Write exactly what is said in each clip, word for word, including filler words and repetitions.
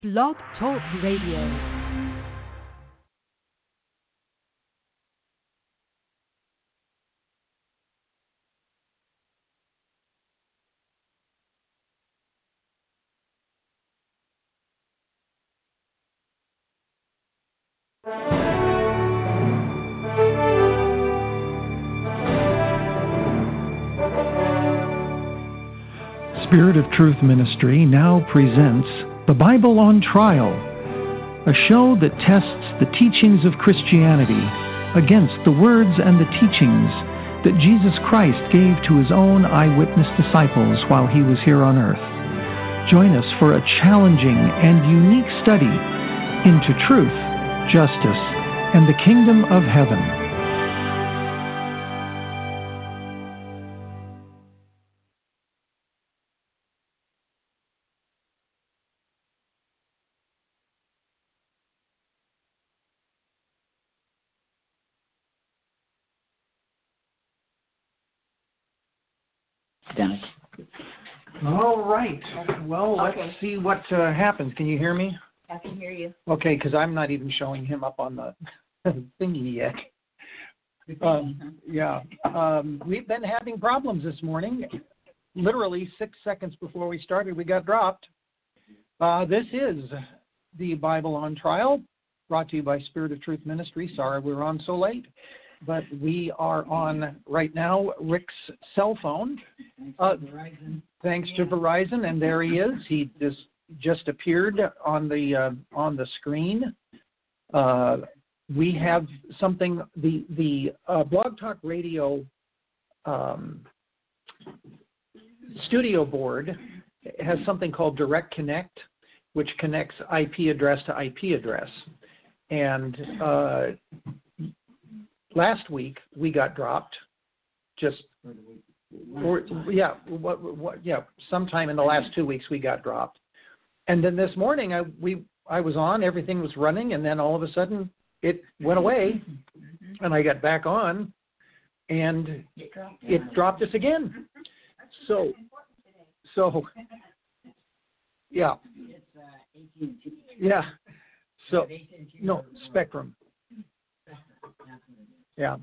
Blog Talk Radio. Spirit of Truth Ministry now presents The Bible on Trial, a show that tests the teachings of Christianity against the words and the teachings that Jesus Christ gave to his own eyewitness disciples while he was here on earth. Join us for a challenging and unique study into truth, justice, and the kingdom of heaven. Dennis. All right. Well, let's Okay. see what uh, happens. Can you hear me? I can hear you. Okay, because I'm not even showing him up on the thingy yet. Um, yeah. Um, we've been having problems this morning. Literally six seconds before we started, we got dropped. Uh, this is the Bible on Trial, brought to you by Spirit of Truth Ministry. Sorry we're on so late, but we are on right now Rick's cell phone. Uh, thanks to Verizon, and there he is. He just just appeared on the uh, on the screen. Uh, we have something. The the uh, Blog Talk Radio um, studio board has something called Direct Connect, which connects I P address to I P address, and uh, last week we got dropped. Just or, yeah, what, what, yeah, sometime in the last two weeks we got dropped, and then this morning I we I was on, everything was running, and then all of a sudden it went away, and I got back on, and it dropped us again. So, so yeah, yeah. So no Spectrum. Yeah.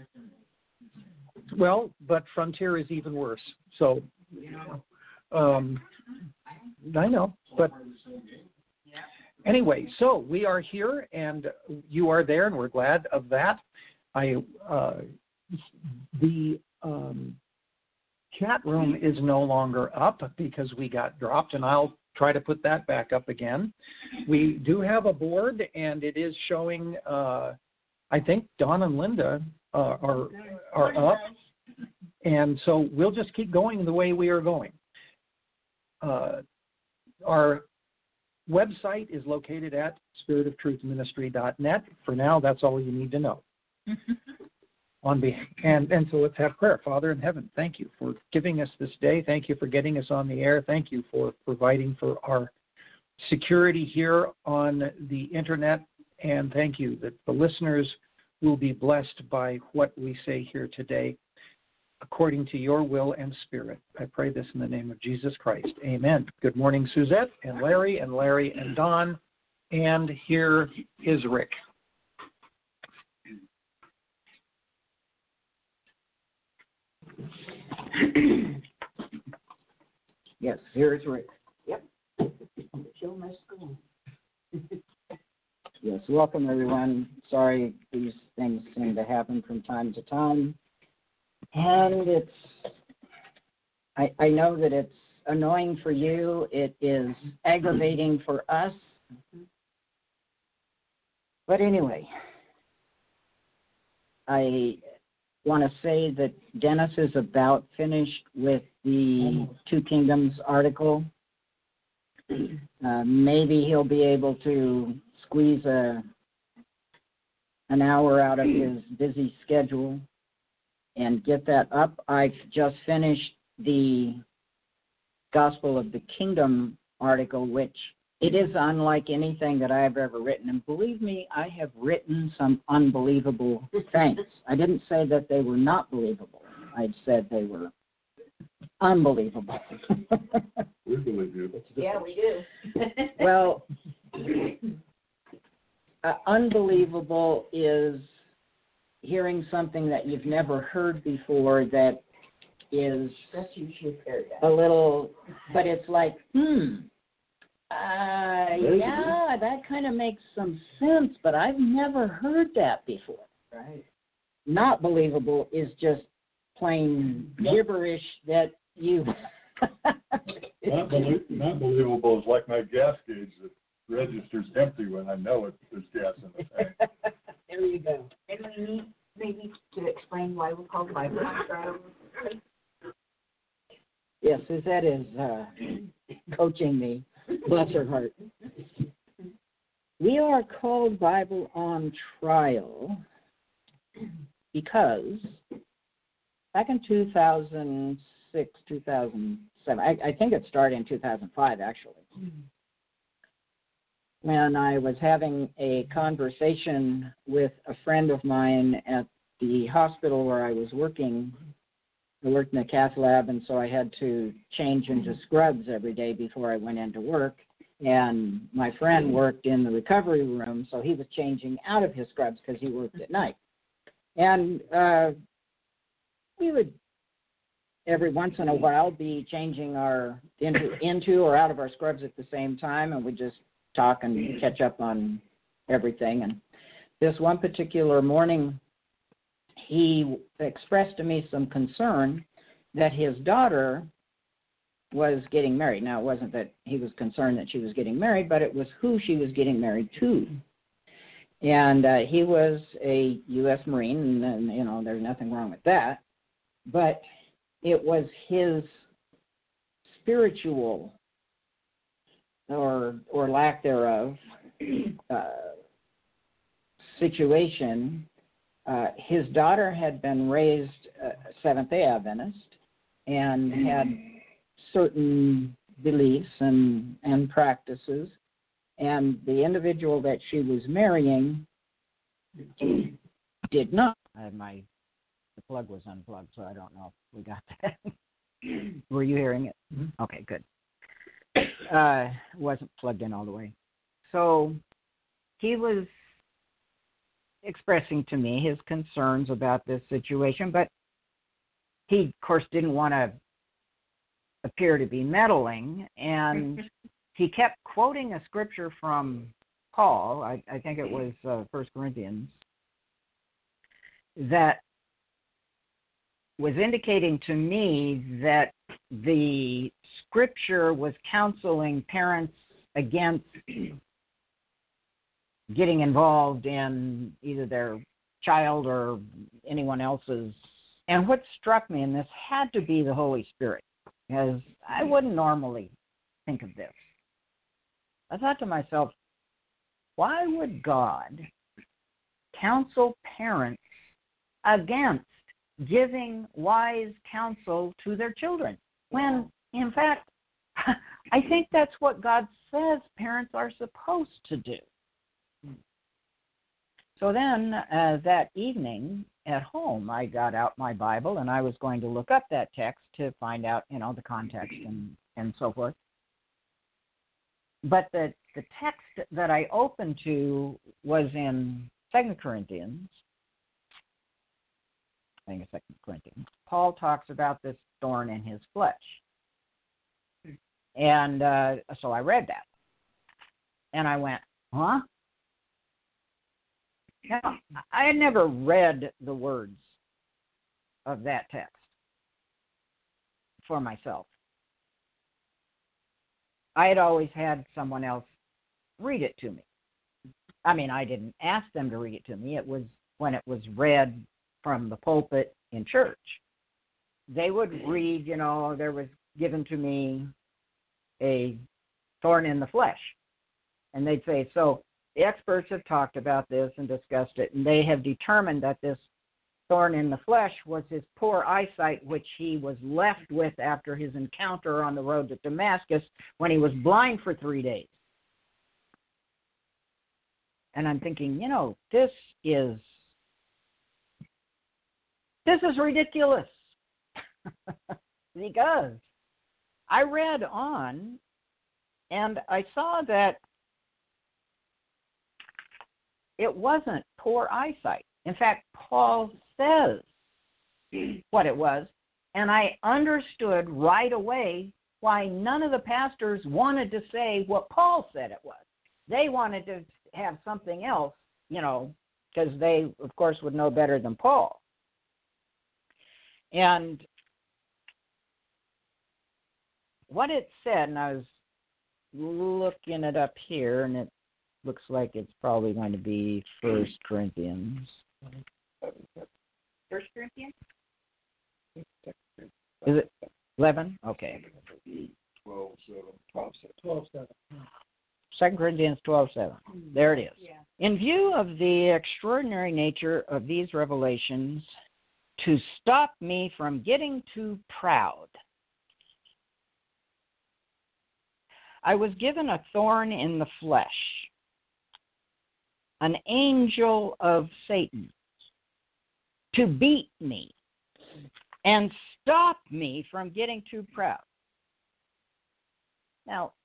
Well, but Frontier is even worse. So, um, I know, but anyway, so we are here, and you are there, and we're glad of that. I uh, the um, chat room is no longer up because we got dropped, and I'll try to put that back up again. We do have a board, and it is showing. Uh, I think Don and Linda uh, are are up, and so we'll just keep going the way we are going. Uh, our website is located at spirit of truth ministry dot net. For now, that's all you need to know. On be- and, and so let's have prayer. Father in heaven, thank you for giving us this day. Thank you for getting us on the air. Thank you for providing for our security here on the internet. And thank you that the listeners will be blessed by what we say here today, according to your will and spirit. I pray this in the name of Jesus Christ. Amen. Good morning, Suzette and Larry and Larry and Don. And here is Rick. Yes, here's Rick. Yep. Show must go on. Yes, welcome everyone. Sorry, these things seem to happen from time to time. And it's, I, I know that it's annoying for you. It is aggravating for us. But anyway, I want to say that Dennis is about finished with the Two Kingdoms article. Uh, maybe he'll be able to squeeze a an hour out of his busy schedule and get that up. I've just finished the Gospel of the Kingdom article, which it is unlike anything that I've ever written. And believe me, I have written some unbelievable things. I didn't say that they were not believable. I said they were unbelievable. We believe you. Yeah, we do. Well, uh, unbelievable is hearing something that you've never heard before that is That's usually fair. a little, but it's like, hmm, uh, yeah, that kind of makes some sense, but I've never heard that before. Right. Not believable is just plain gibberish that you. Not, belie- not believable is like my gas gauge that registers empty when I know it, there's gas in the tank. There you go. And we need maybe to explain why we call Bible on trial. Yes, Suzette is uh, coaching me. Bless her heart. We are called Bible on Trial because back in two thousand six, two thousand seven, I, I think it started in two thousand five actually, when I was having a conversation with a friend of mine at the hospital where I was working. I worked in the cath lab, and so I had to change into scrubs every day before I went into work. And my friend worked in the recovery room, so he was changing out of his scrubs because he worked at night. And uh, we would, every once in a while, be changing our into, into or out of our scrubs at the same time, and we'd just talk and catch up on everything. And this one particular morning, he expressed to me some concern that his daughter was getting married. Now, it wasn't that he was concerned that she was getting married, but it was who she was getting married to. And uh, he was a U S Marine, and, and, you know, there's nothing wrong with that. But it was his spiritual, or or lack thereof, uh, situation. Uh, his daughter had been raised uh, Seventh-day Adventist and had certain beliefs and, and practices, and the individual that she was marrying did not. Uh, my the plug was unplugged, so I don't know if we got that. Were you hearing it? Mm-hmm. Okay, good. Uh, wasn't plugged in all the way. So he was expressing to me his concerns about this situation, but he, of course, didn't want to appear to be meddling, and he kept quoting a scripture from Paul, I, I think it was uh, First Corinthians, that was indicating to me that the scripture was counseling parents against getting involved in either their child or anyone else's. And what struck me, and this had to be the Holy Spirit, because I wouldn't normally think of this. I thought to myself, why would God counsel parents against giving wise counsel to their children, when, in fact, I think that's what God says parents are supposed to do? So then uh, that evening at home, I got out my Bible and I was going to look up that text to find out, you know, the context and, and so forth. But the, the text that I opened to was in Second Corinthians. I think it's Second Corinthians. Paul talks about this thorn in his flesh. And uh, so I read that. And I went, huh? Now, I had never read the words of that text for myself. I had always had someone else read it to me. I mean, I didn't ask them to read it to me. It was when it was read from the pulpit in church. They would read, you know, there was given to me a thorn in the flesh. And they'd say, so the experts have talked about this and discussed it, and they have determined that this thorn in the flesh was his poor eyesight, which he was left with after his encounter on the road to Damascus when he was blind for three days. And I'm thinking, you know, this is, this is ridiculous. because I read on and I saw that it wasn't poor eyesight. In fact, Paul says what it was, and I understood right away why none of the pastors wanted to say what Paul said it was. They wanted to have something else, you know, because they, of course, would know better than Paul. And what it said, and I was looking it up here, and it looks like it's probably going to be First Corinthians. First Corinthians? Is it eleven? Okay. Twelve, seven. Twelve, twelve, seven. Second Corinthians twelve seven. There it is. Yeah. In view of the extraordinary nature of these revelations, to stop me from getting too proud, I was given a thorn in the flesh, an angel of Satan, to beat me and stop me from getting too proud. Now,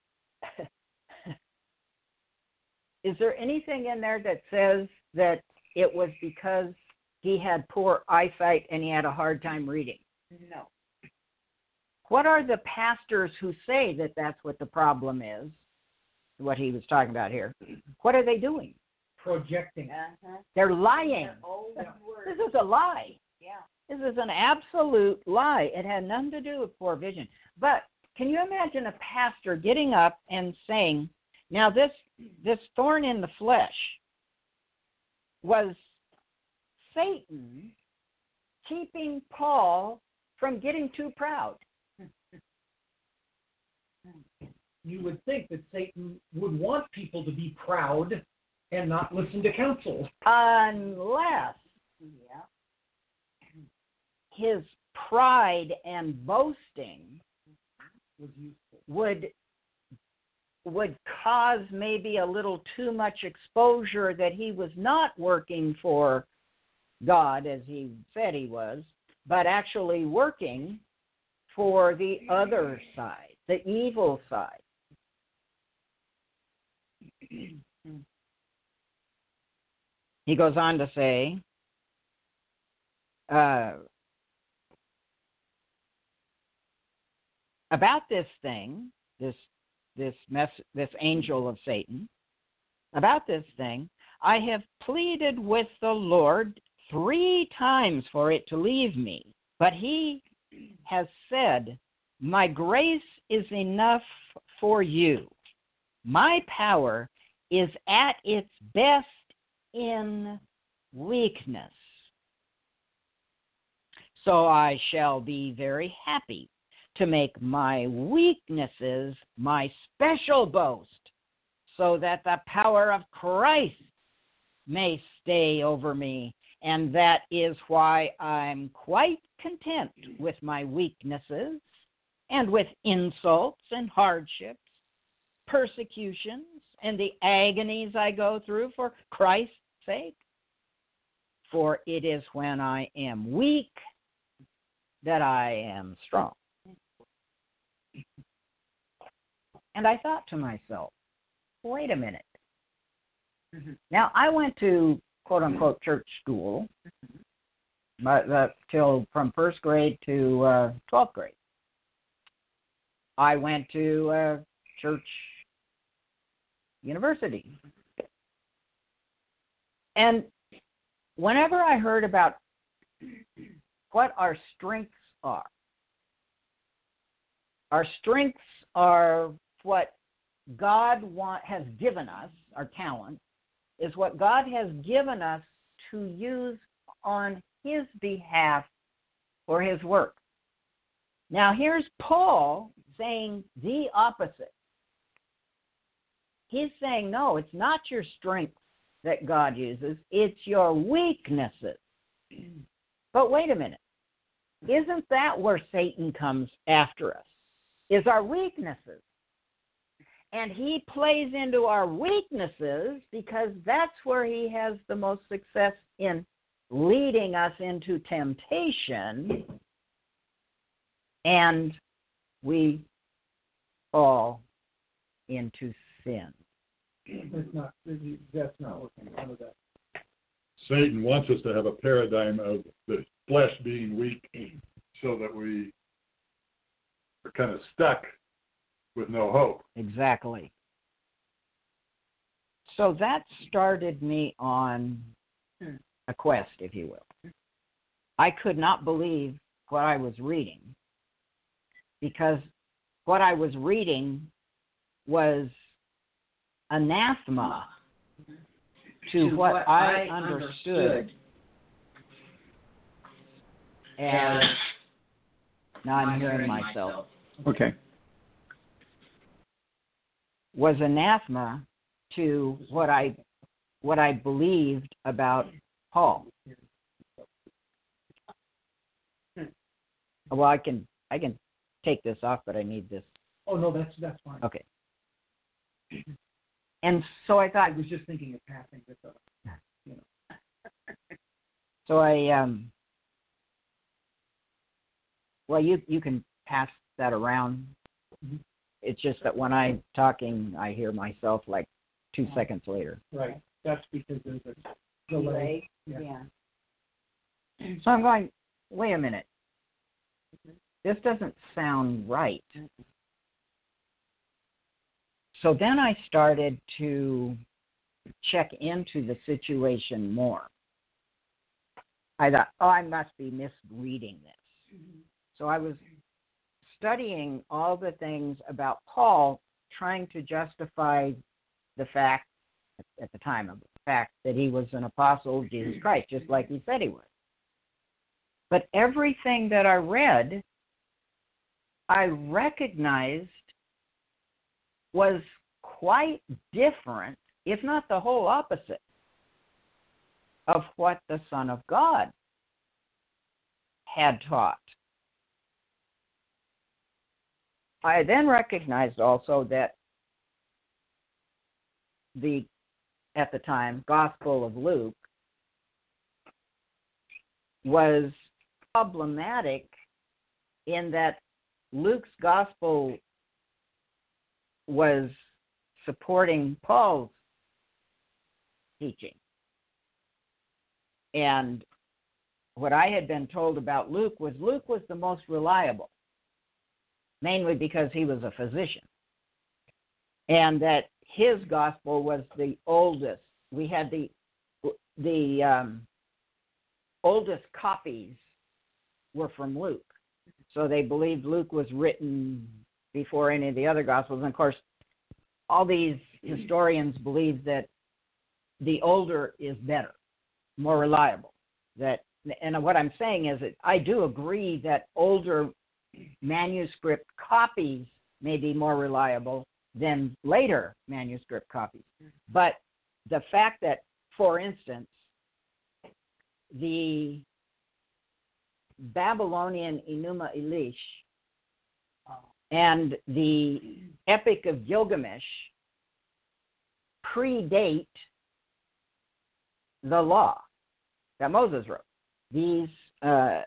is there anything in there that says that it was because he had poor eyesight and he had a hard time reading? No. What are the pastors who say that that's what the problem is, what he was talking about here? What are they doing? Projecting. Uh-huh. They're lying. An old word. This is a lie. Yeah. This is an absolute lie. It had nothing to do with poor vision. But can you imagine a pastor getting up and saying, now this this thorn in the flesh was Satan keeping Paul from getting too proud. You would think that Satan would want people to be proud and not listen to counsel. Unless Yeah. his pride and boasting Was useful. would would cause maybe a little too much exposure that he was not working for God as he said he was, but actually working for the other side, the evil side. He goes on to say, uh, about this thing, this this mess, this angel of Satan, about this thing, I have pleaded with the Lord three times for it to leave me, but he has said, my grace is enough for you. My power is at its best in weakness. So I shall be very happy to make my weaknesses my special boast, so that the power of Christ may stay over me. And that is why I'm quite content with my weaknesses and with insults and hardships, persecutions, and the agonies I go through for Christ's sake. For it is when I am weak that I am strong. And I thought to myself, wait a minute. Mm-hmm. Now, I went to quote-unquote church school but, uh, till from first grade to uh, twelfth grade. I went to uh, church university. And whenever I heard about what our strengths are, our strengths are what God want, has given us, our talent, is what God has given us to use on His behalf for His work. Now, here's Paul saying the opposite. He's saying, no, it's not your strength that God uses, it's your weaknesses. But wait a minute. Isn't that where Satan comes after us? Is our weaknesses. And he plays into our weaknesses because that's where he has the most success in leading us into temptation and we fall into sin. That's not, that's not working. None of that. Satan wants us to have a paradigm of the flesh being weak so that we are kind of stuck with no hope. Exactly. So that started me on a quest, if you will. I could not believe what I was reading because what I was reading was anathema to, to what, what I, I understood, understood as, now I'm hearing myself. Okay. Was anathema to what I what I believed about Paul. Well, I can I can take this off, but I need this. Oh no, that's that's fine. Okay. And so I thought I was just thinking of passing this up. You know. So I um. Well, you you can pass that around. Mm-hmm. It's just that when I'm talking, I hear myself like two oh. seconds later. Right. That's because there's a delay. Yeah. yeah. So I'm going, wait a minute. This doesn't sound right. So then I started to check into the situation more. I thought, oh, I must be misreading this. Mm-hmm. So I was studying all the things about Paul, trying to justify the fact, at the time of the fact, that he was an apostle of Jesus Christ, just like he said he was. But everything that I read, I recognized was quite different, if not the whole opposite, of what the Son of God had taught. I then recognized also that the, at the time, Gospel of Luke was problematic in that Luke's Gospel was supporting Paul's teaching. And what I had been told about Luke was Luke was the most reliable, mainly because he was a physician, and that his gospel was the oldest. We had the the um, oldest copies were from Luke, so they believed Luke was written before any of the other gospels. And of course, all these historians believe that the older is better, more reliable. That, and what I'm saying is that I do agree that older manuscript copies may be more reliable than later manuscript copies. But the fact that, for instance, the Babylonian Enuma Elish and the Epic of Gilgamesh predate the law that Moses wrote. These uh,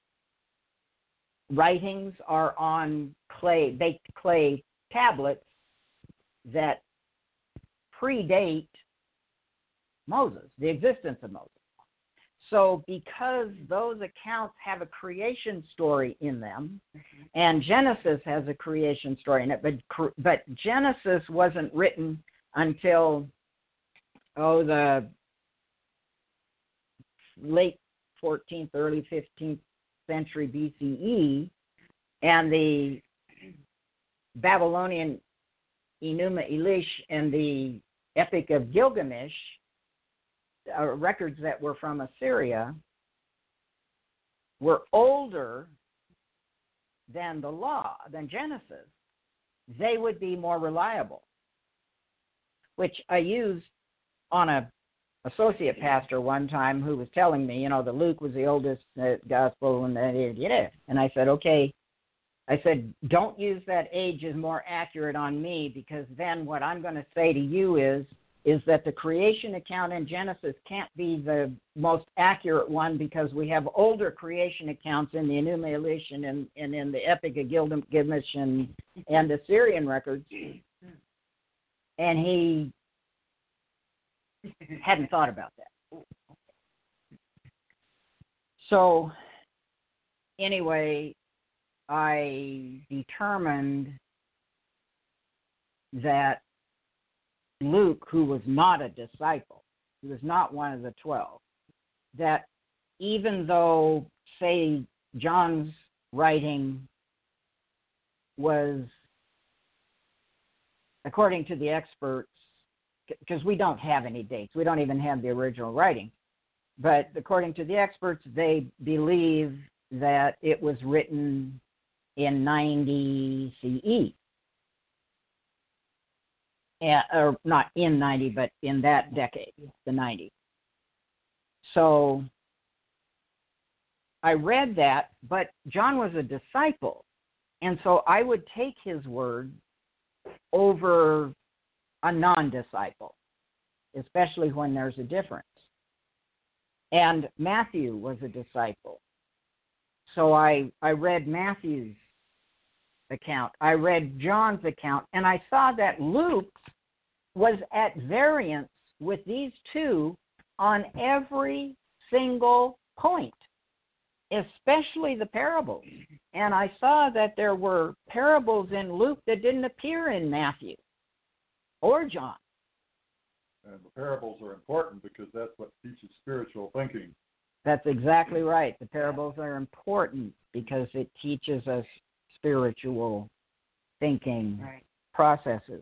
writings are on clay, baked clay tablets that predate Moses, the existence of Moses. So because those accounts have a creation story in them, and Genesis has a creation story in it, but but Genesis wasn't written until, oh, the late fourteenth, early fifteenth century B C E, and the Babylonian Enuma Elish and the Epic of Gilgamesh, uh, records that were from Assyria, were older than the law, than Genesis. They would be more reliable, which I used on a associate pastor one time who was telling me, you know, that Luke was the oldest uh, gospel, and that it, yeah. And I said, okay. I said, don't use that age as more accurate on me, because then what I'm going to say to you is, is that the creation account in Genesis can't be the most accurate one because we have older creation accounts in the Enuma Elish and, and in the Epic of Gilgamesh and, and the Syrian records. And he hadn't thought about that. So anyway, I determined that Luke, who was not a disciple, he was not one of the twelve, that even though, say, John's writing was, according to the experts, because we don't have any dates, we don't even have the original writing, but according to the experts, they believe that it was written in ninety C E. Uh, or not in ninety, but in that decade, the ninety. So I read that, but John was a disciple, and so I would take his word over a non-disciple, especially when there's a difference. And Matthew was a disciple. So I, I read Matthew's account. I read John's account, and I saw that Luke was at variance with these two on every single point, especially the parables. And I saw that there were parables in Luke that didn't appear in Matthew or John. And the parables are important because that's what teaches spiritual thinking. That's exactly right. The parables are important because it teaches us spiritual thinking right. processes.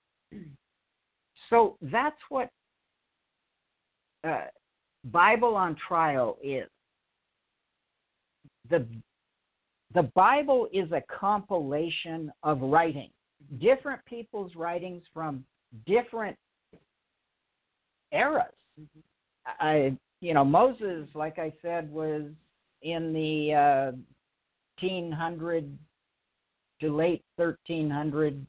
So that's what uh, Bible on Trial is. The, the Bible is a compilation of writing, different people's writings from different eras. Mm-hmm. I, you know, Moses, like I said, was in the uh, fifteen hundred to late thirteen hundred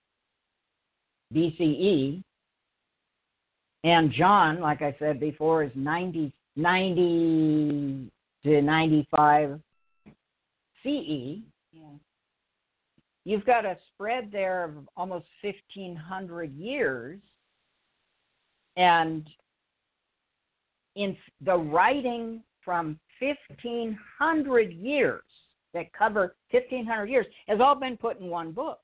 B C E, and John, like I said before, is ninety, ninety to ninety-five C E. Yeah. You've got a spread there of almost fifteen hundred years, and in the writing from fifteen hundred years that cover fifteen hundred years has all been put in one book.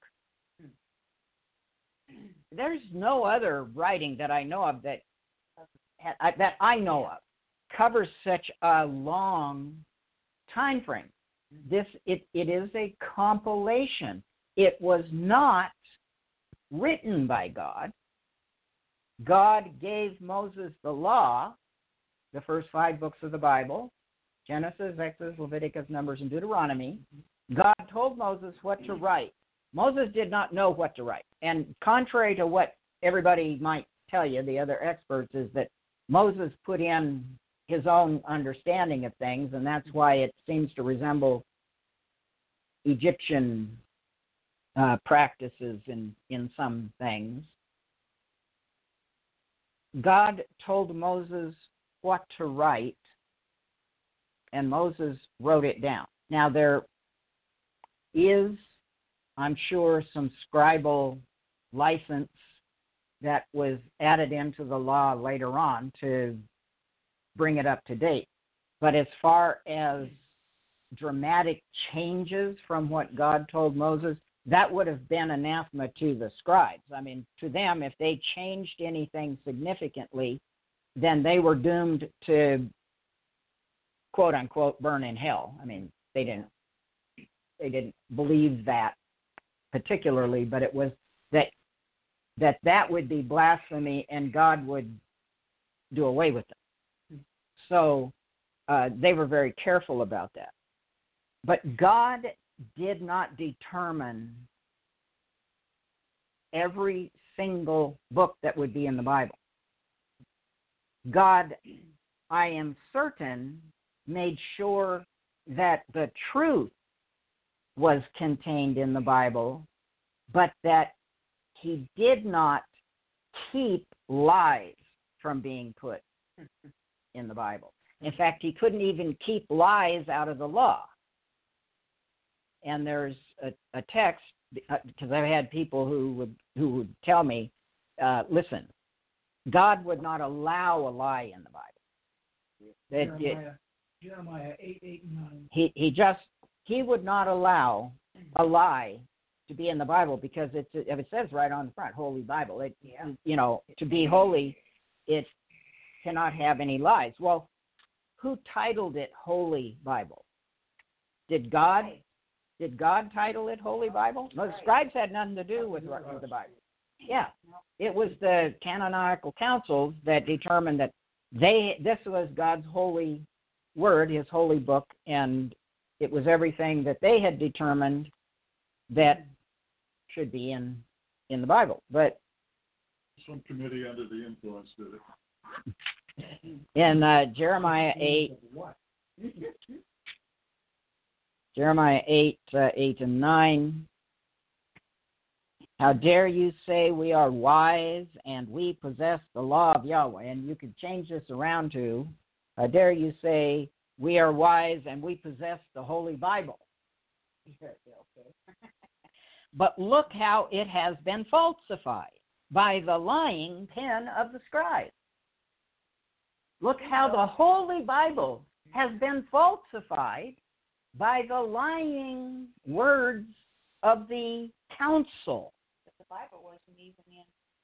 There's no other writing that I know of that that I know of covers such a long time frame. This it, it is a compilation. It was not written by God. God gave Moses the law, the first five books of the Bible, Genesis, Exodus, Leviticus, Numbers, and Deuteronomy. God told Moses what to write. Moses did not know what to write. And contrary to what everybody might tell you, the other experts, is that Moses put in his own understanding of things, and that's why it seems to resemble Egyptian uh, practices in, in some things. God told Moses what to write, and Moses wrote it down. Now, there is, I'm sure, some scribal license that was added into the law later on to bring it up to date. But as far as dramatic changes from what God told Moses, that would have been anathema to the scribes. I mean, to them, if they changed anything significantly, then they were doomed to, quote unquote, burn in hell. I mean, they didn't they didn't believe that particularly, but it was that that that would be blasphemy and God would do away with it. So uh, they were very careful about that. But God did not determine every single book that would be in the Bible. God, I am certain, made sure that the truth was contained in the Bible, but that he did not keep lies from being put in the Bible. In fact, he couldn't even keep lies out of the law. And there's a, a text, because I've had people who would who would tell me, uh, listen, God would not allow a lie in the Bible. That Jeremiah, it, Jeremiah eight, eight, and nine. he he just he would not allow a lie to be in the Bible, because it's if it says right on the front, Holy Bible. It Yeah. you know, to be holy, it cannot have any lies. Well, who titled it Holy Bible? Did God? Did God title it Holy Bible? No, the scribes had nothing to do with, with the Bible. Yeah, it was the canonical councils that determined that they this was God's holy word, His holy book, and it was everything that they had determined that should be in in the Bible. But Some committee under the influence did it. in uh, Jeremiah eight, Jeremiah eight, uh, eight and nine. How dare you say we are wise and we possess the law of Yahweh? And you could change this around to, how dare you say we are wise and we possess the Holy Bible? But look how it has been falsified by the lying pen of the scribe. Look how the Holy Bible has been falsified by the lying words of the council. But the Bible wasn't even in.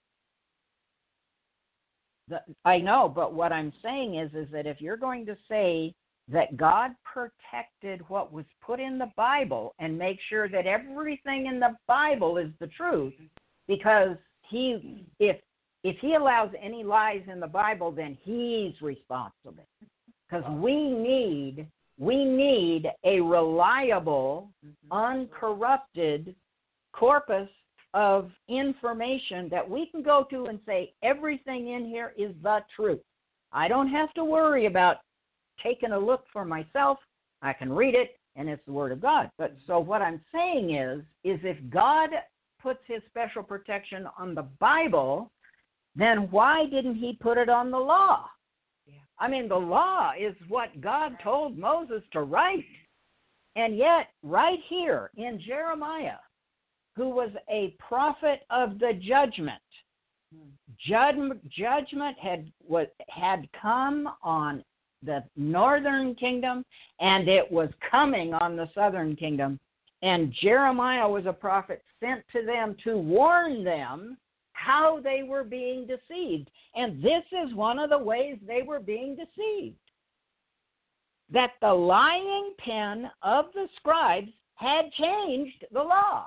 The, I know, but what I'm saying is, is that if you're going to say that God protected what was put in the Bible and make sure that everything in the Bible is the truth, because he, if if he allows any lies in the Bible, then he's responsible. Because we need we need a reliable, uncorrupted corpus of information that we can go to and say everything in here is the truth. I don't have to worry about taking a look for myself. I can read it, and it's the Word of God. But so what I'm saying is, is if God puts His special protection on the Bible, then why didn't He put it on the law? Yeah. I mean, the law is what God told Moses to write. And yet, right here in Jeremiah, who was a prophet of the judgment, Jud- judgment had was, had come on the northern kingdom, and it was coming on the southern kingdom. And Jeremiah was a prophet sent to them to warn them how they were being deceived. And this is one of the ways they were being deceived. That the lying pen of the scribes had changed the law.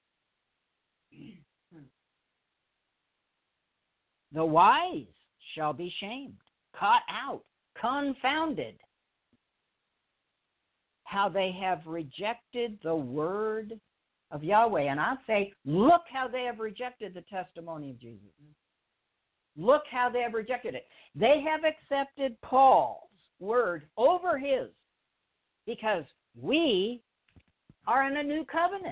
The wise shall be shamed, caught out, confounded. How they have rejected the word of Yahweh. And I'll say, look how they have rejected the testimony of Jesus. Look how they have rejected it. They have accepted Paul's word over his, because we are in a new covenant.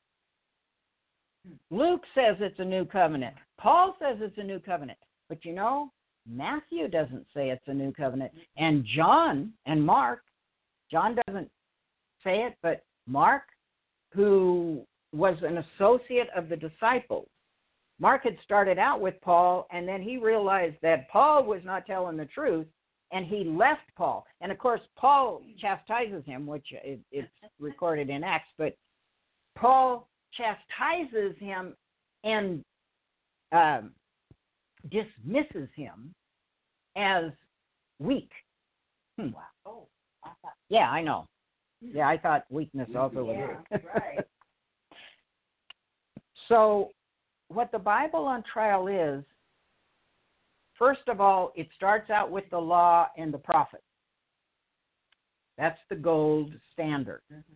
Luke says it's a new covenant. Paul says it's a new covenant. But you know, Matthew doesn't say it's a new covenant. And John and Mark, John doesn't say it, but Mark, who was an associate of the disciples, Mark had started out with Paul, and then he realized that Paul was not telling the truth, and he left Paul. And of course, Paul chastises him, which it, it's recorded in Acts, but Paul chastises him and um, dismisses him as weak. Hmm. Wow. Oh, I thought. Yeah, I know. Yeah, I thought weakness also was Yeah, right. So what the Bible on trial is, first of all, it starts out with the law and the prophets. That's the gold standard. Mm-hmm.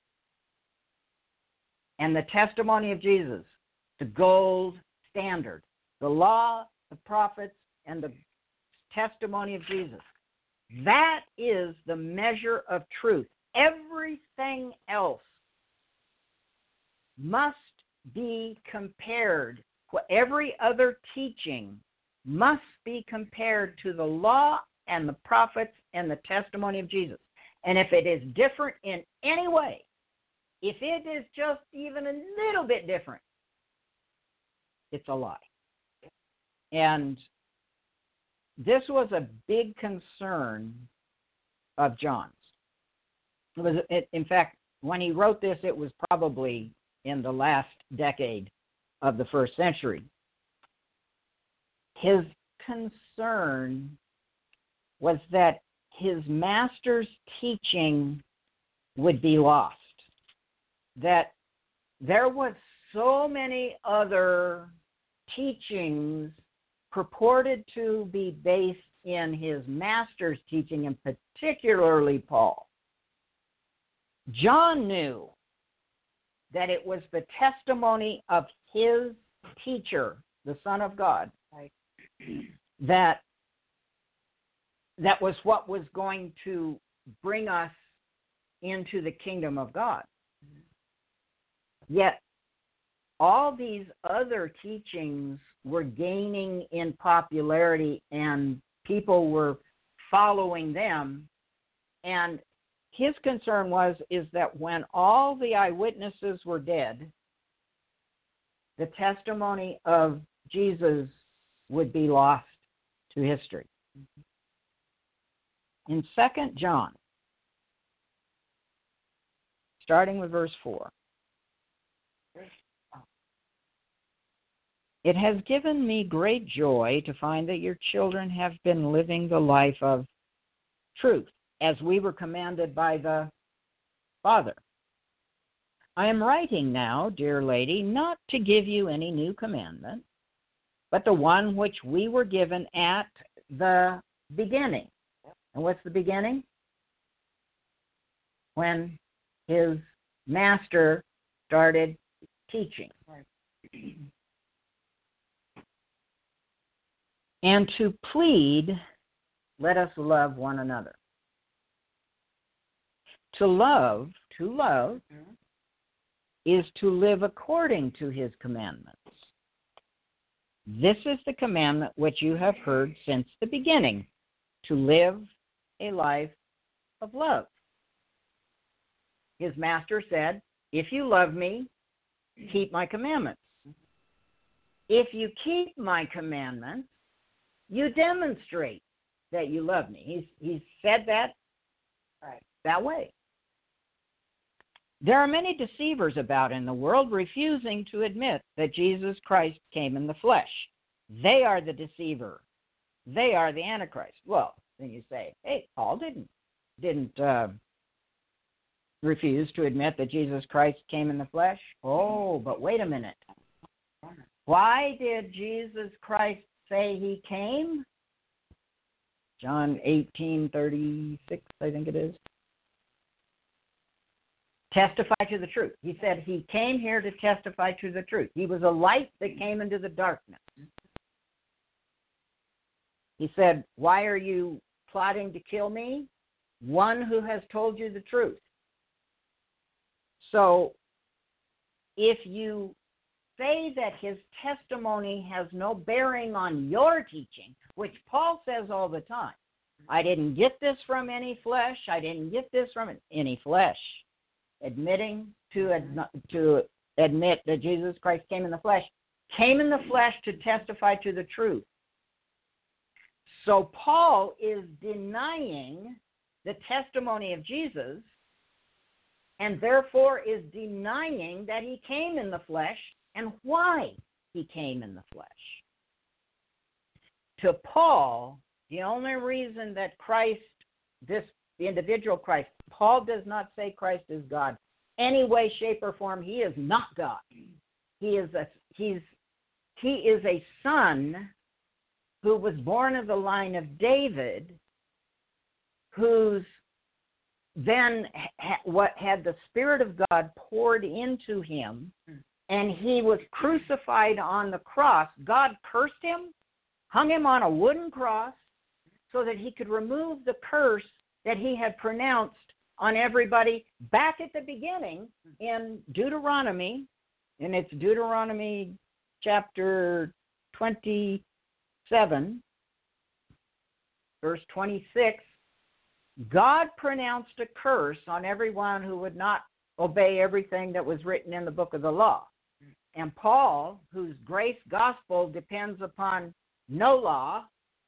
And the testimony of Jesus, the gold standard. The law, the prophets, and the testimony of Jesus. That is the measure of truth. Everything else must be compared every other teaching must be compared to the law and the prophets and the testimony of Jesus. And if it is different in any way, if it is just even a little bit different, it's a lie. And this was a big concern of John's. It was, it, in fact, when he wrote this, it was probably in the last decade of the first century. His concern was that his master's teaching would be lost, that there was so many other teachings purported to be based in his master's teaching, and particularly Paul. John knew that it was the testimony of his teacher, the Son of God, Right. that that was what was going to bring us into the kingdom of God. Yet all these other teachings were gaining in popularity and people were following them. And his concern was is that when all the eyewitnesses were dead, the testimony of Jesus would be lost to history. In Second John, starting with verse four, it has given me great joy to find that your children have been living the life of truth, as we were commanded by the Father. I am writing now, dear lady, not to give you any new commandment, but the one which we were given at the beginning. And what's the beginning? When his master started teaching. And to plead, let us love one another. To love, to love, is to live according to his commandments. This is the commandment which you have heard since the beginning, to live a life of love. His master said, if you love me, keep my commandments. If you keep my commandments, you demonstrate that you love me. He's, he's said that right, that way. There are many deceivers about in the world refusing to admit that Jesus Christ came in the flesh. They are the deceiver. They are the Antichrist. Well, then you say, hey, Paul didn't, didn't uh, refuse to admit that Jesus Christ came in the flesh. Oh, but wait a minute. Why did Jesus Christ say he came? John eighteen thirty-six, I think it is. Testify to the truth. He said he came here to testify to the truth. He was a light that came into the darkness. He said, why are you plotting to kill me? One who has told you the truth. So if you say that his testimony has no bearing on your teaching, which Paul says all the time, I didn't get this from any flesh, I didn't get this from any flesh. Admitting to, ad- to admit that Jesus Christ came in the flesh, came in the flesh to testify to the truth. So Paul is denying the testimony of Jesus and therefore is denying that he came in the flesh and why he came in the flesh. To Paul, the only reason that Christ, this the individual Christ, Paul does not say Christ is God. Any way, shape, or form, he is not God. He is a he's he is a son who was born of the line of David, who's then ha- what had the Spirit of God poured into him, and he was crucified on the cross. God cursed him, hung him on a wooden cross, so that he could remove the curse that he had pronounced on everybody back at the beginning in Deuteronomy, and it's Deuteronomy chapter twenty-seven, verse twenty-six, God pronounced a curse on everyone who would not obey everything that was written in the book of the law. And Paul, whose grace gospel depends upon no law,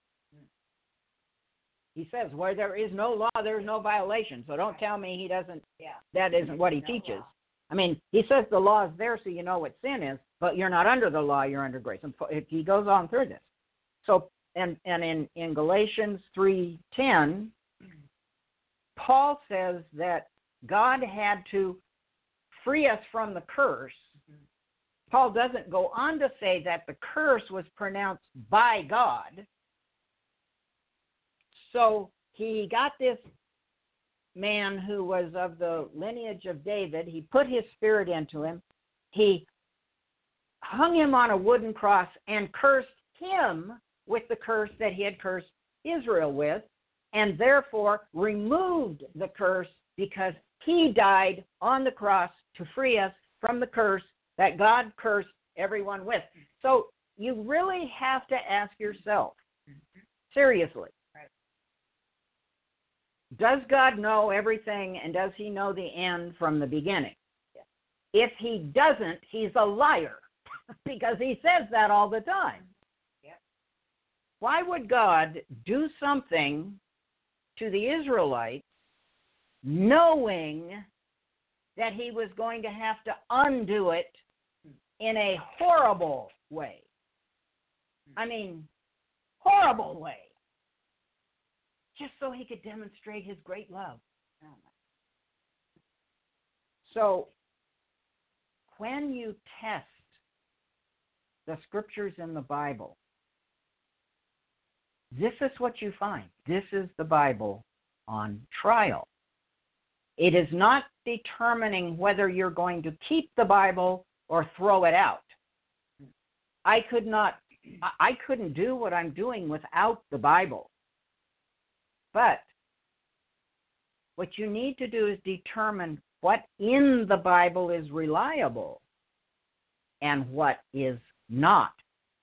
he says, where there is no law, there is no violation. So don't tell me he doesn't, yeah. that isn't what he no teaches. Law. I mean, he says the law is there so you know what sin is, but you're not under the law, you're under grace. And he goes on through this. So, and, and in, in Galatians three ten, Paul says that God had to free us from the curse. Paul doesn't go on to say that the curse was pronounced by God. So he got this man who was of the lineage of David. He put his spirit into him. He hung him on a wooden cross and cursed him with the curse that he had cursed Israel with, and therefore removed the curse because he died on the cross to free us from the curse that God cursed everyone with. So you really have to ask yourself, seriously, does God know everything, and does he know the end from the beginning? Yes. If he doesn't, he's a liar because he says that all the time. Yes. Why would God do something to the Israelites knowing that he was going to have to undo it in a horrible way? I mean, horrible way. Just so he could demonstrate his great love. So, when you test the scriptures in the Bible, this is what you find. This is the Bible on trial. It is not determining whether you're going to keep the Bible or throw it out. I could not, I couldn't do what I'm doing without the Bible. But what you need to do is determine what in the Bible is reliable and what is not.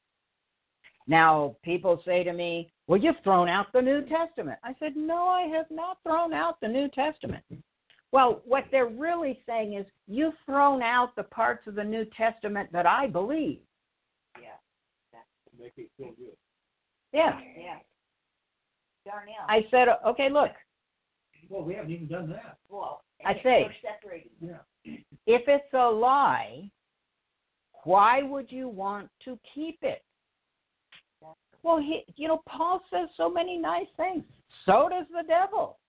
Now, people say to me, well, you've thrown out the New Testament. I said, no, I have not thrown out the New Testament. Well, what they're really saying is you've thrown out the parts of the New Testament that I believe. Yeah. That's make it feel good. Yeah. Yeah. Darnell. I said, okay, look. Well, we haven't even done that. Well, I say, we're separating. Yeah. If it's a lie, why would you want to keep it? Well, he, you know, Paul says so many nice things. So does the devil.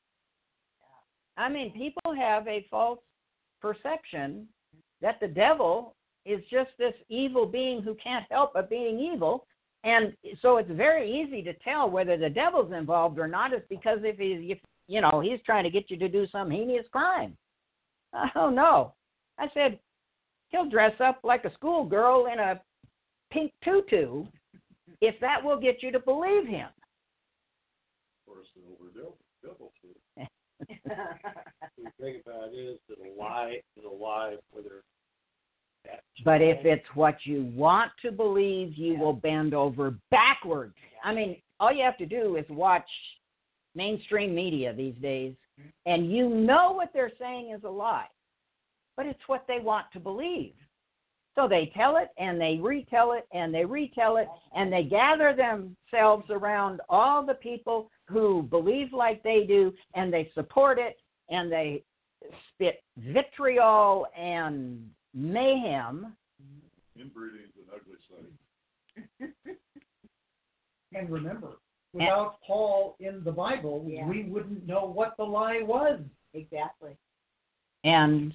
I mean, people have a false perception that the devil is just this evil being who can't help but being evil. And so it's very easy to tell whether the devil's involved or not is because if he's, if, you know, he's trying to get you to do some heinous crime. Oh, no. I said, he'll dress up like a schoolgirl in a pink tutu if that will get you to believe him. Of course, the devil, devil too. The thing about it is that a lie is a lie, whether that's But if it's what you want to believe, you will bend over backwards. I mean, all you have to do is watch mainstream media these days, and you know what they're saying is a lie. But it's what they want to believe. So they tell it, and they retell it, and they retell it, and they gather themselves around all the people who believe like they do, and they support it, and they spit vitriol and mayhem. Inbreeding is an ugly sight. And remember, without and, Paul in the Bible, yeah. we wouldn't know what the lie was. Exactly. And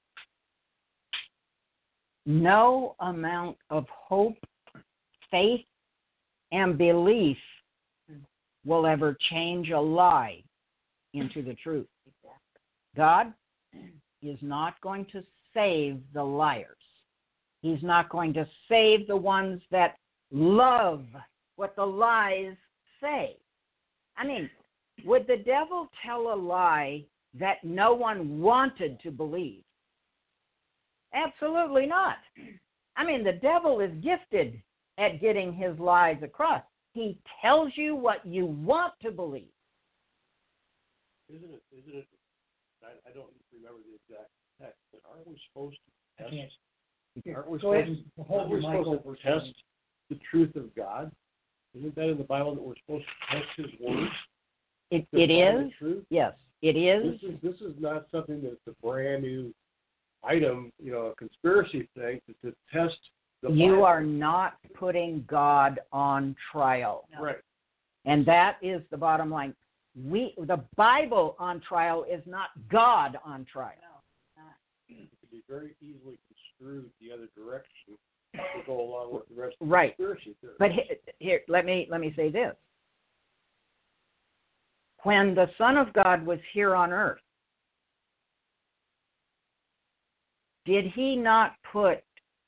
no amount of hope, faith, and belief will ever change a lie into the truth. God is not going to save the liars. He's not going to save the ones that love what the lies say. I mean, would the devil tell a lie that no one wanted to believe? Absolutely not. I mean, the devil is gifted at getting his lies across. He tells you what you want to believe. Isn't it, isn't it, I, I don't remember the exact text, but aren't we supposed to I test, can't. aren't we Go ahead supposed, and hold aren't your we mic supposed over to test the truth of God? Isn't that in the Bible that we're supposed to test His Word? It, to it find is, the truth? yes, it is. This is this is not something that's a brand new item, you know, a conspiracy thing to, to test the You Bible. are not putting God on trial. Right. And that is the bottom line. We, the Bible on trial is not God on trial. It could be very easily construed the other direction to go along with the rest of Right. the conspiracy theory. But here, here, let me let me say this. When the Son of God was here on earth, did he not put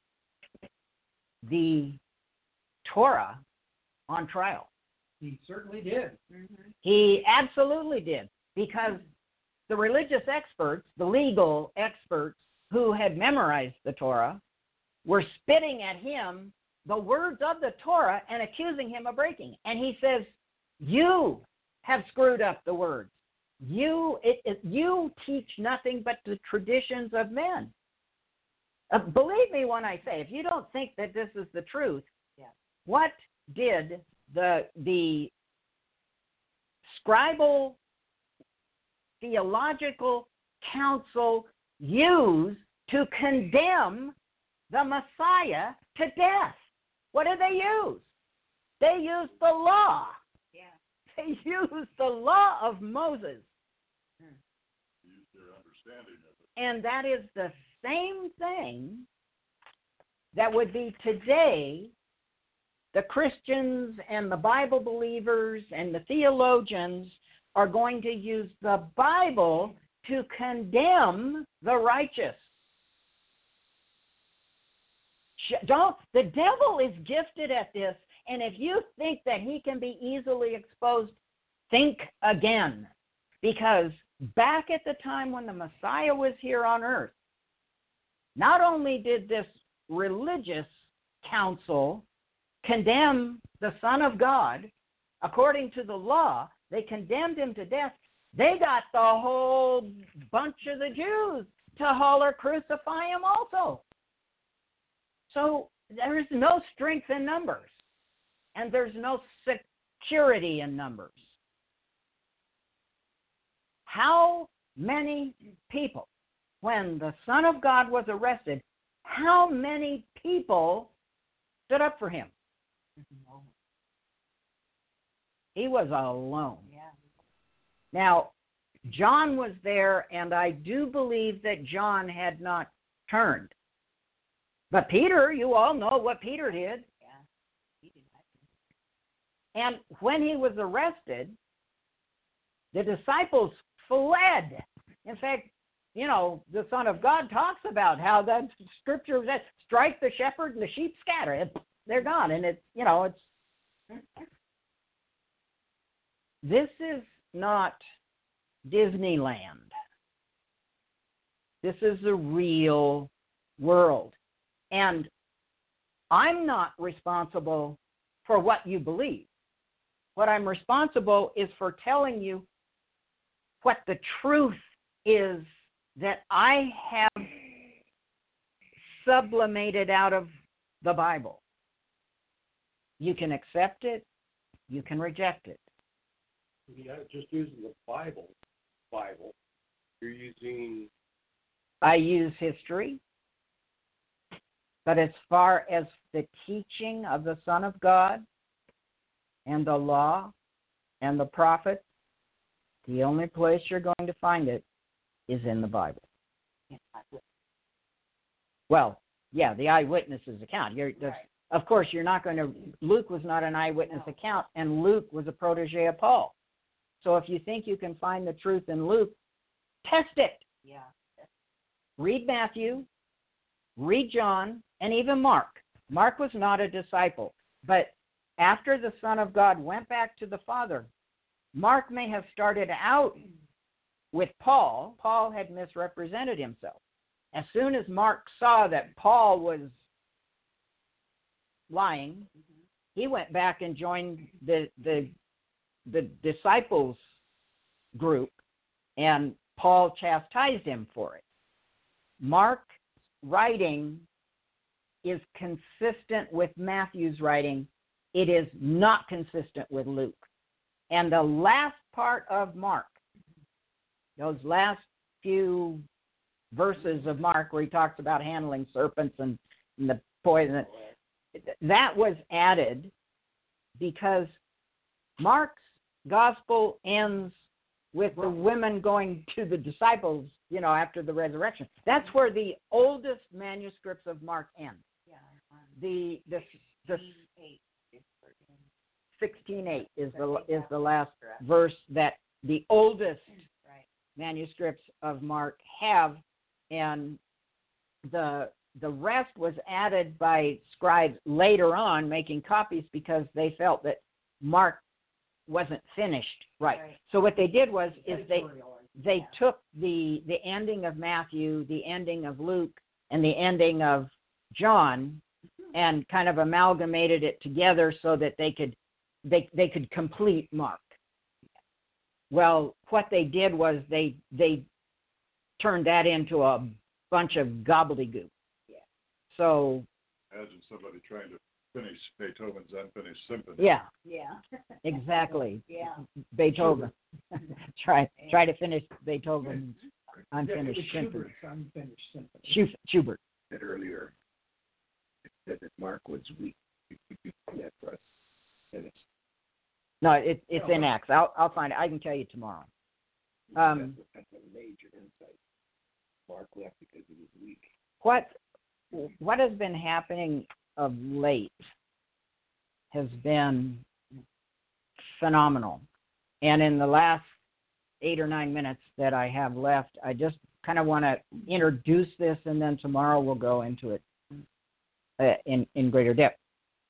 the Torah on trial? He certainly did. He absolutely did, because the religious experts, the legal experts who had memorized the Torah, were spitting at him the words of the Torah and accusing him of breaking. And he says, you have screwed up the words. You, it, it, you teach nothing but the traditions of men. Uh, believe me when I say, if you don't think that this is the truth, Yeah. what did the the scribal theological council use to condemn the Messiah to death? What did they use? They used the law. Yeah. They used the law of Moses. Use their understanding of it. And that is the same thing that would be today. The Christians and the Bible believers and the theologians are going to use the Bible to condemn the righteous. Don't, the devil is gifted at this, and if you think that he can be easily exposed, think again. Because back at the time when the Messiah was here on earth, not only did this religious council condemn the Son of God according to the law, they condemned him to death. They got the whole bunch of the Jews to holler, crucify him also. So there's no strength in numbers, and there's no security in numbers. How many people, when the Son of God was arrested, how many people stood up for him? He was alone. Yeah. Now, John was there, and I do believe that John had not turned. But Peter, you all know what Peter did. Yeah. He did that. And when he was arrested, the disciples fled. In fact, you know, the Son of God talks about how that scripture says, strike the shepherd and the sheep scatter. And they're gone. And it's, you know, it's, this is not Disneyland. This is the real world. And I'm not responsible for what you believe. What I'm responsible is for telling you what the truth is that I have sublimated out of the Bible. You can accept it, you can reject it. You're not just using the Bible, Bible. You're using... I use history, but as far as the teaching of the Son of God and the law and the prophets, the only place you're going to find it is in the Bible. Well, yeah, the eyewitness's account. You're, right. Of course, you're not going to... Luke was not an eyewitness no. account, and Luke was a protege of Paul. So if you think you can find the truth in Luke, test it. Yeah. Read Matthew, read John, and even Mark. Mark was not a disciple, but after the Son of God went back to the Father, Mark may have started out with Paul. Paul had misrepresented himself. As soon as Mark saw that Paul was lying, he went back and joined the the the disciples group, and Paul chastised him for it. Mark's writing is consistent with Matthew's writing. It is not consistent with Luke. And the last part of Mark, those last few verses of Mark where he talks about handling serpents and, and the poison, that was added because Mark's gospel ends with the women going to the disciples, you know, after the resurrection. That's where the oldest manuscripts of Mark end. The the the sixteen eight is the is the last verse that the oldest manuscripts of Mark have, and the the rest was added by scribes later on, making copies because they felt that Mark wasn't finished right. right. So what they did was is they they took the the ending of Matthew, the ending of Luke, and the ending of John, and kind of amalgamated it together so that they could they they could complete Mark. Well, what they did was they they turned that into a bunch of gobbledygook. Yeah. So imagine somebody trying to finish Beethoven's Unfinished Symphony. Yeah. Yeah. Exactly. Yeah. Beethoven. try try to finish Beethoven's Unfinished yeah, Symphony. Schubert's Unfinished Symphony. Schubert. Schubert. Said earlier, it said that Mark was weak. Yeah, for us. And it's, No, it, it's in Acts. I'll I'll find it. I can tell you tomorrow. Um, that's a major insight. Mark left because he was weak. What what has been happening of late has been phenomenal. And in the last eight or nine minutes that I have left, I just kind of want to introduce this, and then tomorrow we'll go into it uh, in, in greater depth.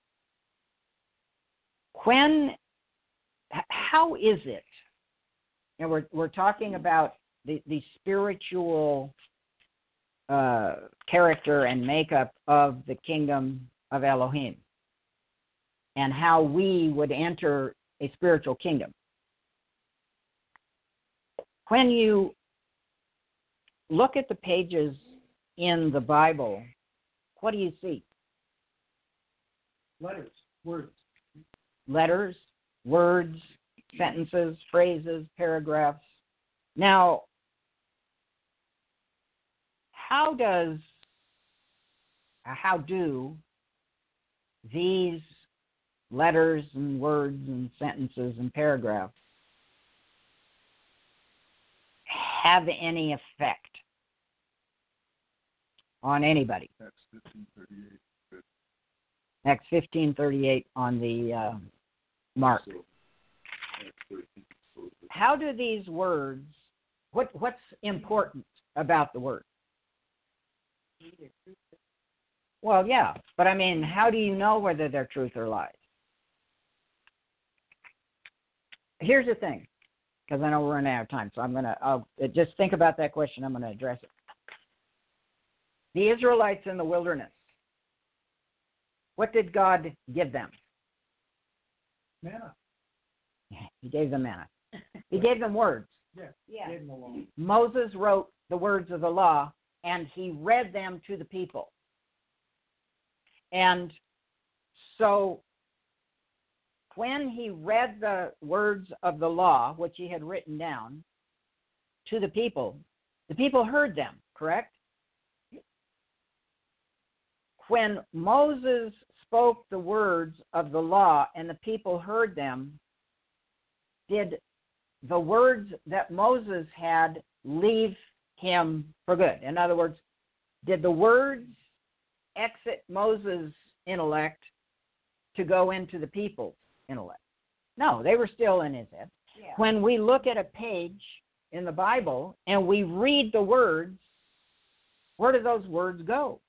When, how is it, and we're, we're talking about the, the spiritual uh, character and makeup of the kingdom of Elohim, and how we would enter a spiritual kingdom. When you look at the pages in the Bible, what do you see? Letters, words. Letters, words, sentences, phrases, paragraphs. Now, how does, how do these letters and words and sentences and paragraphs have any effect on anybody? Acts fifteen thirty-eight. Acts fifteen thirty-eight on the uh, Mark. How do these words, what what's important about the word? Well, yeah, but I mean, how do you know whether they're truth or lies? Here's the thing, because I know we're running out of time, so I'm going to, I'll just think about that question. I'm going to address it. The Israelites in the wilderness, what did God give them? Manna. He gave them manna. He gave them words. Yeah. Yeah. Gave them the law. Moses wrote the words of the law, and he read them to the people. And so when he read the words of the law, which he had written down, to the people, the people heard them, correct? When Moses spoke the words of the law and the people heard them, did the words that Moses had leave him for good? In other words, did the words exit Moses' intellect to go into the people's intellect? No, they were still in his head. Yeah. When we look at a page in the Bible and we read the words, where do those words go?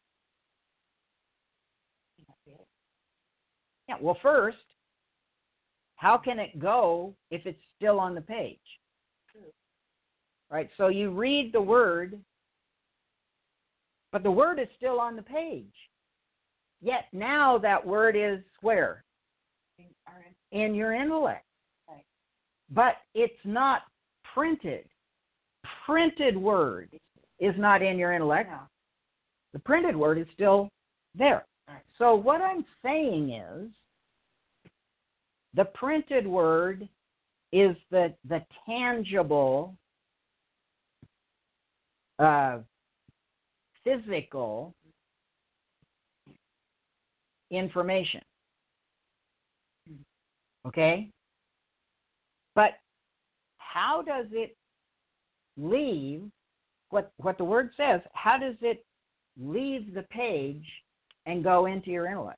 Yeah, well, first, how can it go if it's still on the page? Right, so you read the word, but the word is still on the page. Yet now that word is where? In your intellect. Right. But it's not printed. Printed word is not in your intellect. No. The printed word is still there. Right. So what I'm saying is the printed word is the, the tangible, uh, physical information. Okay? But how does it leave, what, what the word says, how does it leave the page and go into your intellect?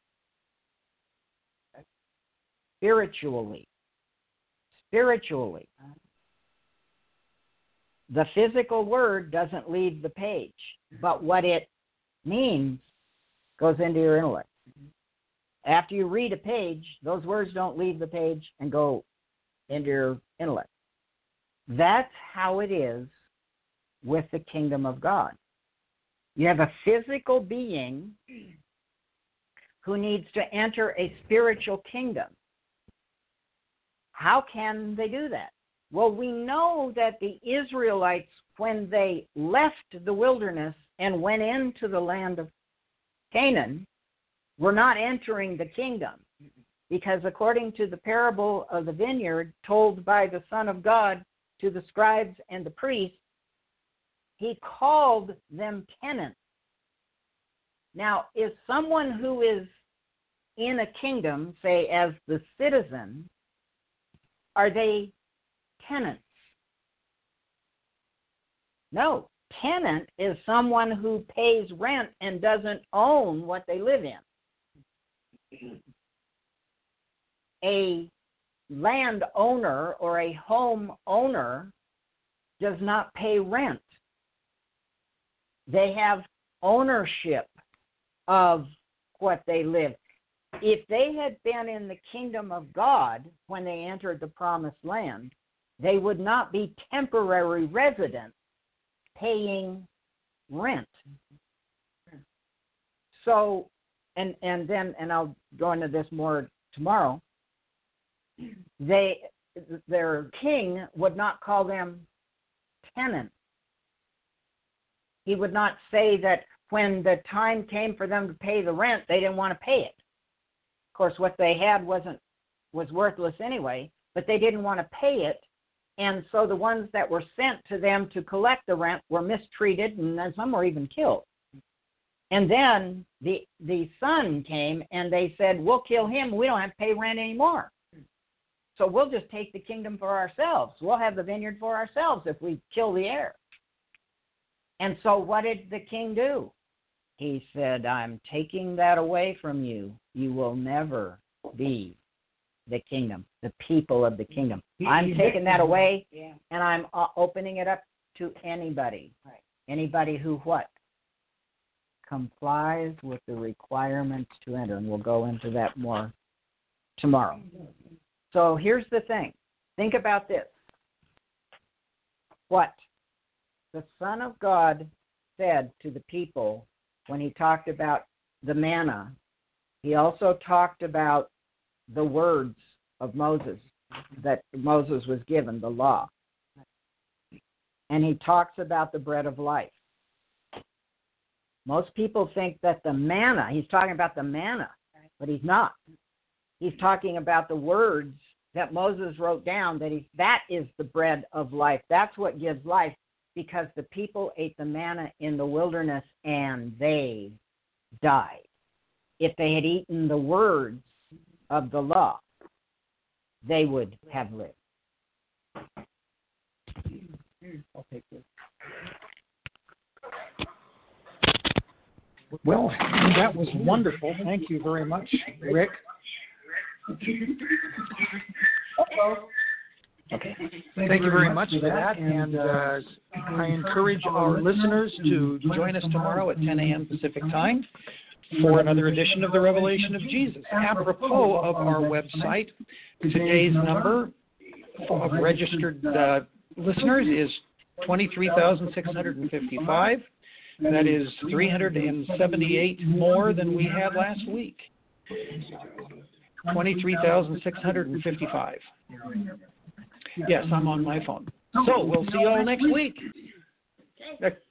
Spiritually. Spiritually. The physical word doesn't leave the page, but what it means goes into your intellect. After you read a page, those words don't leave the page and go into your intellect. That's how it is with the kingdom of God. You have a physical being who needs to enter a spiritual kingdom. How can they do that? Well, we know that the Israelites, when they left the wilderness and went into the land of Canaan, were not entering the kingdom. Because according to the parable of the vineyard told by the Son of God to the scribes and the priests, he called them tenants. Now, if someone who is in a kingdom, say as the citizen, are they tenants? No. Tenant is someone who pays rent and doesn't own what they live in. A landowner or a home owner does not pay rent. They have ownership of what they live. If they had been in the kingdom of God when they entered the promised land, they would not be temporary residents paying rent. So, and and then, and I'll go into this more tomorrow, they, their king would not call them tenants. He would not say that when the time came for them to pay the rent, they didn't want to pay it. Of course, what they had wasn't was worthless anyway, but they didn't want to pay it, and so the ones that were sent to them to collect the rent were mistreated, and then some were even killed. And then the the son came, and they said, "We'll kill him. We don't have to pay rent anymore. So we'll just take the kingdom for ourselves. We'll have the vineyard for ourselves if we kill the heir." And so what did the king do? He said, "I'm taking that away from you. You will never be the kingdom, the people of the kingdom. I'm taking that away, Yeah. and I'm uh, opening it up to anybody. Right. Anybody who what? Complies with the requirements to enter." And we'll go into that more tomorrow. So here's the thing. Think about this. What the Son of God said to the people when he talked about the manna, he also talked about the words of Moses that Moses was given, the law. And he talks about the bread of life. Most people think that the manna, he's talking about the manna, but he's not. He's talking about the words that Moses wrote down, that he, that is the bread of life. That's what gives life, because the people ate the manna in the wilderness and they died. If they had eaten the words of the law, they would have lived. I'll take this. Well, that was wonderful. Thank you very much, Rick. Okay. Thank you very much for that, and uh, I encourage our listeners to join us tomorrow at ten a.m. Pacific Time for another edition of the Revelation of Jesus. Apropos of our website, today's number of registered uh, listeners is twenty-three thousand six hundred fifty-five. That is three hundred seventy-eight more than we had last week. twenty-three thousand six hundred fifty-five. Yes, I'm on my phone. So we'll see you all next week.